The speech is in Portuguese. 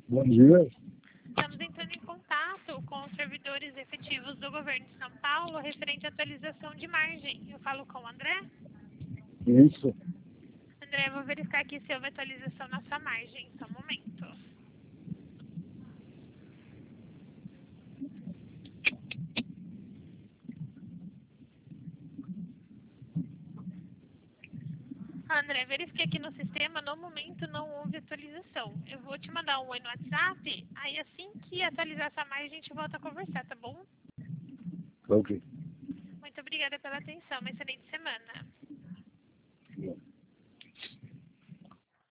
Bom dia. Estamos entrando em contato com os servidores efetivos do governo de São Paulo referente à atualização de margem. Eu falo com o André. Isso. André, eu vou verificar aqui se houve atualização na sua margem. Só um momento. André, verifiquei aqui no sistema, no momento não houve atualização. Eu vou te mandar um oi no WhatsApp, aí assim que atualizar essa margem a gente volta a conversar, tá bom? Ok. Muito obrigada pela atenção, uma excelente semana.